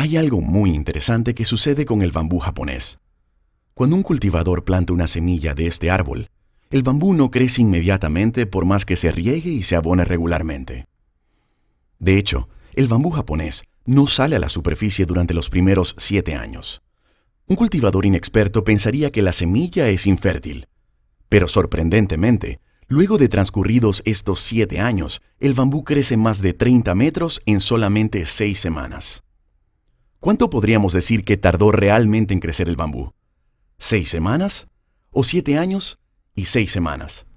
Hay algo muy interesante que sucede con el bambú japonés. Cuando un cultivador planta una semilla de este árbol, el bambú no crece inmediatamente por más que se riegue y se abone regularmente. De hecho, el bambú japonés no sale a la superficie durante los primeros 7 años. Un cultivador inexperto pensaría que la semilla es infértil, pero sorprendentemente, luego de transcurridos estos 7 años, el bambú crece más de 30 metros en solamente 6 semanas. ¿Cuánto podríamos decir que tardó realmente en crecer el bambú? ¿6 semanas? ¿O 7 años y 6 semanas?